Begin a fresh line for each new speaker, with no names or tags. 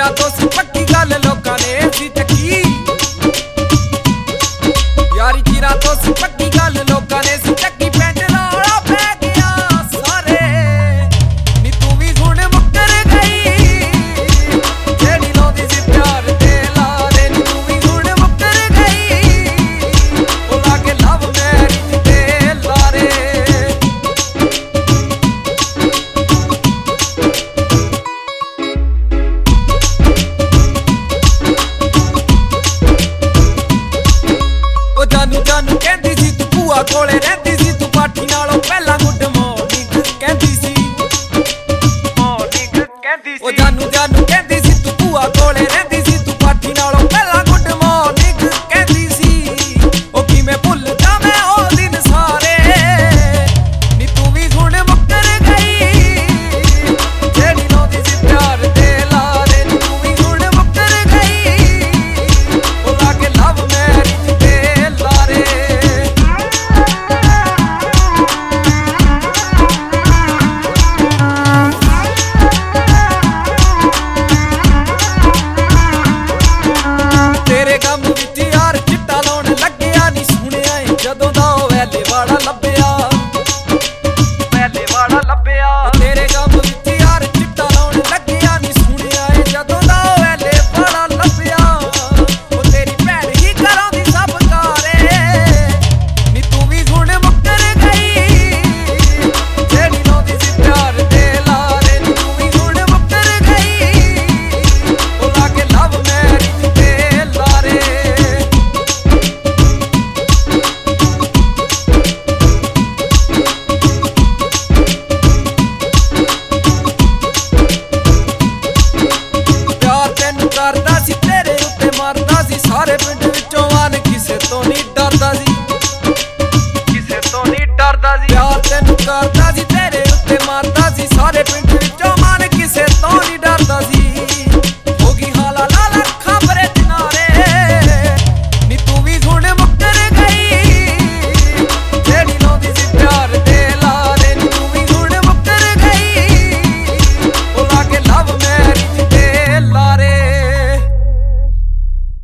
ਚਿਰਾਂ ਤੋਂ ਸੀ ਪੱਕੀ ਗੱਲ ਲੋਕਾਂ ਨੇ ਸੀ ਚੱਕੀ ਯਾਰੀ ਚਿਰਾਂ ਤੋਂ ਸੀ ਪੱਕੀ ਗੱਲ ਲੋਕਾਂ ਨੇ ਸੀ ਚੱਕੀ ਪਿੰਡ ਰੌਲਾ ਪੈ ਗਿਆ ਸਾਰੇ ਨੀ ਤੂੰ ਵੀ ਹੁਣ ਮੁੱਕਰ ਗਈ ਜਿਹੜੀ ਲਾਉਂਦੀ ਸੀ ਪਿਆਰ ਦੇ ਲਾਰੇ ਨੀ ਤੂੰ ਵੀ ਹੁਣ ਮੁੱਕਰ ਗਈ ਉਹ ਲਾ ਕੇ ਲਵ ਮੈਰਿਜ ਦੇ ਲਾਰੇ ਜਾਨੂ ਕਹਿੰਦੀ ਸੀ ਤੂੰ ਭੂਆ ਕੋਲੇ